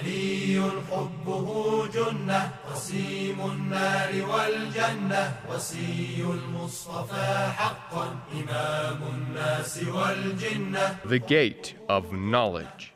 علي حبه جنة قسيم النار والجنة وصي المصطفى حقا إمام الناس والجنة. The Gate of Knowledge.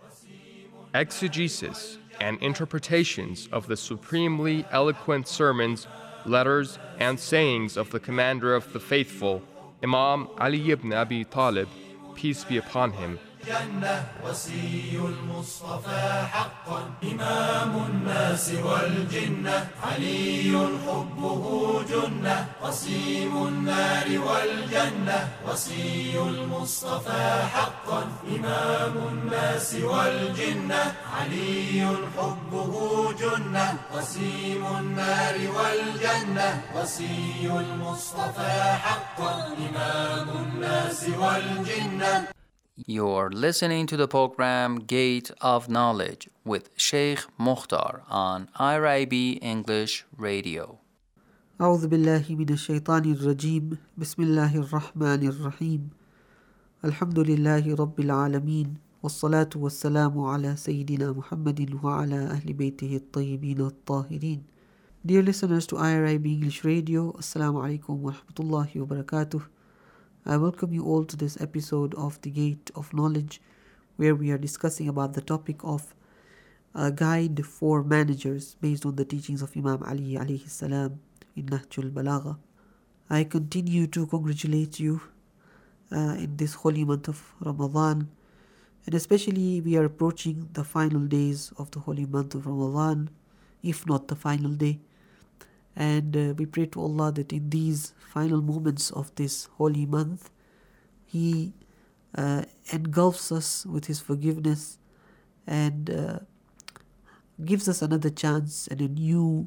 Exegesis and interpretations of the supremely eloquent sermons, letters, and sayings of the Commander of the Faithful, Imam Ali ibn Abi Talib, peace be upon him. جنة وصي المصطفى حقا إمام الناس والجنة علي حبه جنة قسيم النار والجنة وصي المصطفى حقا إمام الناس والجنة علي حبه جنة قسيم النار والجنة وصي المصطفى حقا إمام الناس والجنة. You're listening to the program Gate of Knowledge with Sheikh Mukhtar on IRIB English Radio. أعوذ بالله من الشيطان الرجيم بسم الله الرحمن الرحيم الحمد لله رب العالمين والصلاة والسلام على سيدنا محمد وعلى أهل بيته الطيبين الطاهرين. Dear listeners to IRIB English Radio, Assalamu alaikum wa rahmatullahi wa barakatuh. I welcome you all to this episode of The Gate of Knowledge, where we are discussing about the topic of a guide for managers based on the teachings of Imam Ali alayhi salam in Nahjul Balagha. I continue to congratulate you in this holy month of Ramadan, and especially we are approaching the final days of the holy month of Ramadan, if not the final day. And we pray to Allah that in these final moments of this holy month, He engulfs us with His forgiveness and gives us another chance and a new,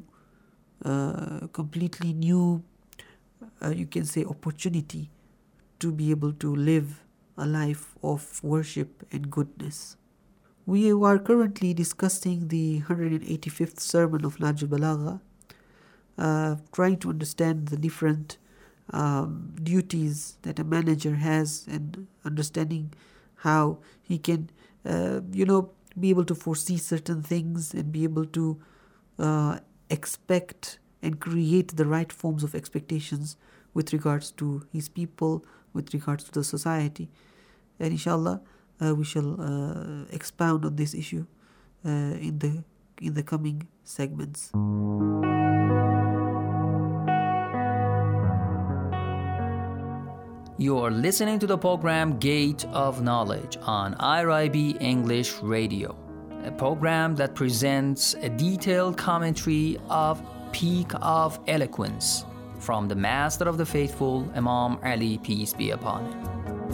completely new, you can say, opportunity to be able to live a life of worship and goodness. We are currently discussing the 185th sermon of Nahjul Balagha, trying to understand the different duties that a manager has and understanding how he can, be able to foresee certain things and be able to expect and create the right forms of expectations with regards to his people, with regards to the society. And inshallah, we shall expound on this issue in the coming segments. You're listening to the program Gate of Knowledge on IRIB English Radio, a program that presents a detailed commentary of Peak of Eloquence from the Master of the Faithful, Imam Ali, peace be upon him.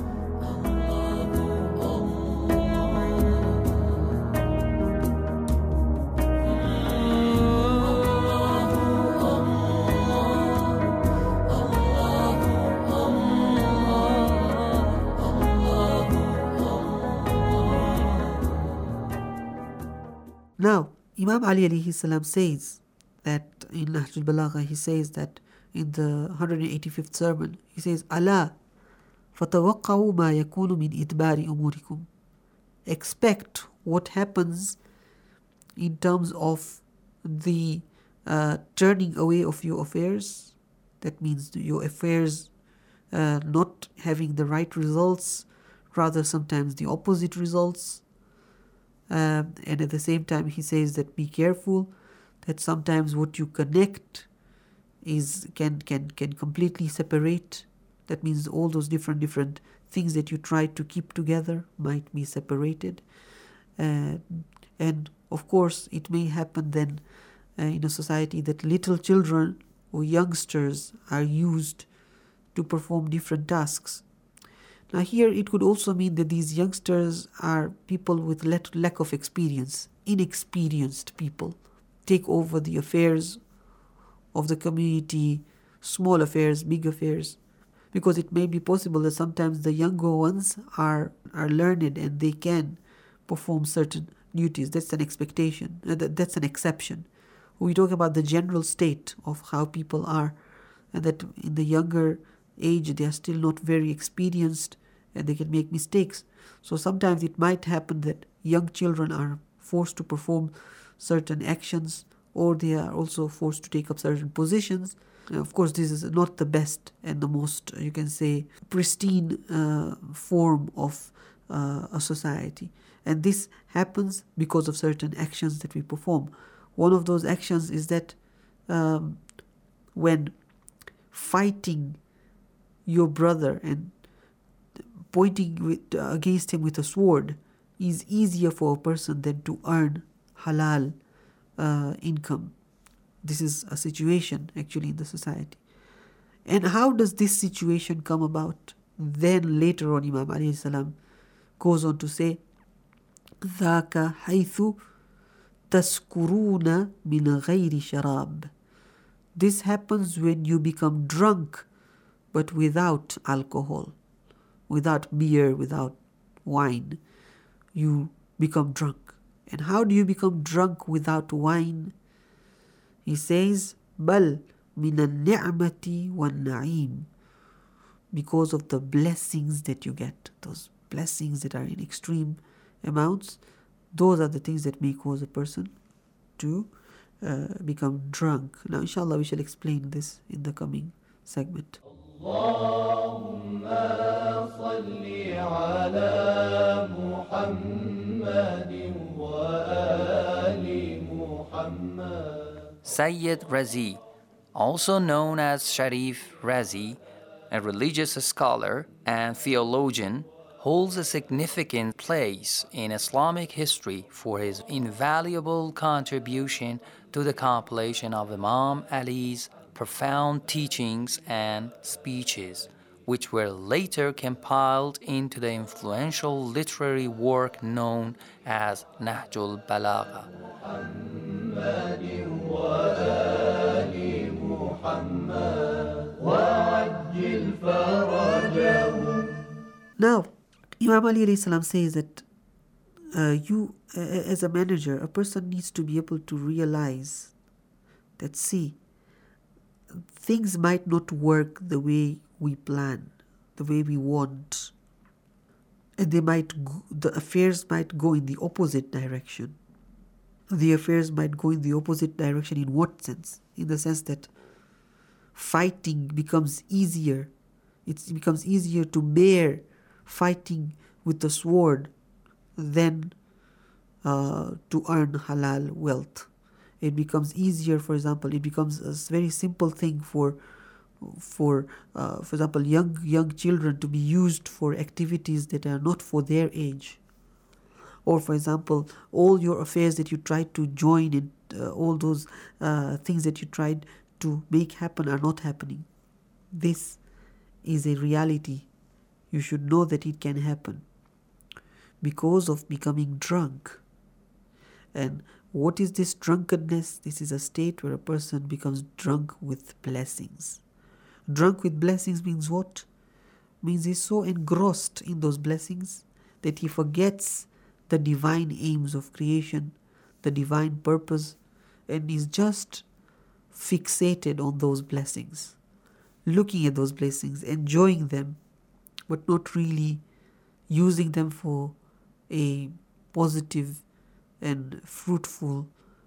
Now, Imam Ali alayhi salam says that in Nahjul Balagha, he says that in the 185th sermon, he says, أَلَا فَتَوَقَّعُوا مَا يَكُونُ مِنْ إِدْبَارِ أُمُورِكُمْ. Expect what happens in terms of the turning away of your affairs. That means your affairs not having the right results, rather sometimes the opposite results. And at the same time, he says that be careful that sometimes what you connect can completely separate. That means all those different things that you try to keep together might be separated. And of course, it may happen then in a society that little children or youngsters are used to perform different tasks. Now here it could also mean that these youngsters are people with lack of experience, inexperienced people, take over the affairs of the community, small affairs, big affairs, because it may be possible that sometimes the younger ones are learned and they can perform certain duties. That's an expectation, that's an exception. We talk about the general state of how people are, and that in the younger age they are still not very experienced and they can make mistakes. So sometimes it might happen that young children are forced to perform certain actions, or they are also forced to take up certain positions. Of course, this is not the best and the most, you can say, pristine form of a society. And this happens because of certain actions that we perform. One of those actions is that when fighting your brother and pointing against him with a sword is easier for a person than to earn halal income. This is a situation actually in the society. And how does this situation come about? Then later on, Imam alayhi salam goes on to say, ذَاكَ حَيْثُ تَسْكُرُونَ مِنْ غَيْرِ شَرَابٍ. This happens when you become drunk, but without alcohol, without beer, without wine. You become drunk. And how do you become drunk without wine? He says, بَلْ مِنَ النِّعْمَةِ وَالنَّعِيمِ. Because of the blessings that you get, those blessings that are in extreme amounts, those are the things that may cause a person to become drunk. Now, inshallah, we shall explain this in the coming segment. Allahumma salli ala Muhammadin wa ali Muhammad. Sayyid Razi, also known as Sharif Razi, a religious scholar and theologian, holds a significant place in Islamic history for his invaluable contribution to the compilation of Imam Ali's profound teachings and speeches, which were later compiled into the influential literary work known as Nahjul Balagha. Now, Imam Ali alayhi salam says that you, as a manager, a person needs to be able to realize that, see, things might not work the way we plan, the way we want, and the affairs might go in the opposite direction. The affairs might go in the opposite direction in what sense? In the sense that fighting becomes easier. It becomes easier to bear fighting with the sword than to earn halal wealth. It becomes easier, for example, it becomes a very simple thing for example, young children to be used for activities that are not for their age. Or, for example, all your affairs that you tried to join in, all those things that you tried to make happen are not happening. This is a reality. You should know that it can happen because of becoming drunk. And what is this drunkenness? This is a state where a person becomes drunk with blessings. Drunk with blessings means what? Means he's so engrossed in those blessings that he forgets the divine aims of creation, the divine purpose, and is just fixated on those blessings, looking at those blessings, enjoying them, but not really using them for a positive and fruitful,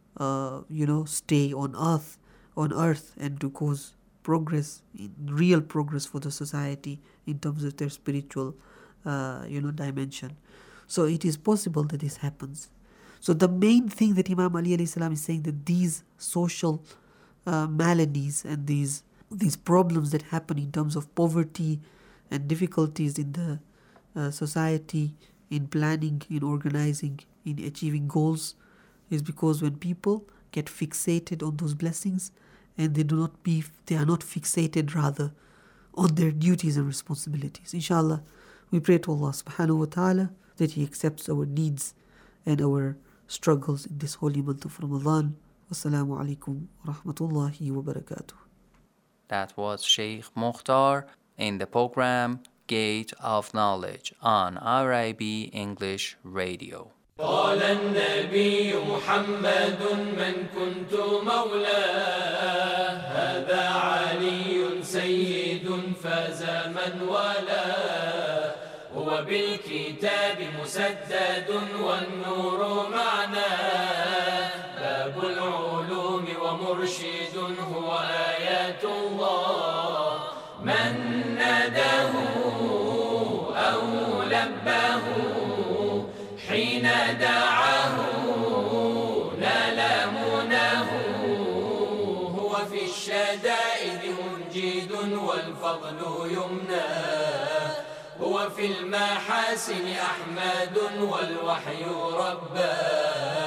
stay on earth, and to cause progress, real progress for the society in terms of their spiritual, dimension. So it is possible that this happens. So the main thing that Imam Ali alayhi salam is saying, that these social maladies and these problems that happen in terms of poverty and difficulties in the society, in planning, in organizing, in achieving goals, is because when people get fixated on those blessings and they are not fixated rather on their duties and responsibilities. Inshallah, we pray to Allah subhanahu wa ta'ala that He accepts our needs and our struggles in this holy month of Ramadan. Wassalamu alaikum wa rahmatullahi wa barakatuh. That was Sheikh Mukhtar in the program Gate of Knowledge on RIB English Radio. قال النبي محمد من كنت مولاه هذا علي سيد فاز من والاه هو وبالكتاب مسدد والنور معناه، باب العلوم ومرشد هو آيات الله. من ناداه أو لباه حين دعاه نال مناه، هو في الشدائد منجد والفضل يمناه، هو في المحاسن أحمد والوحي رباه.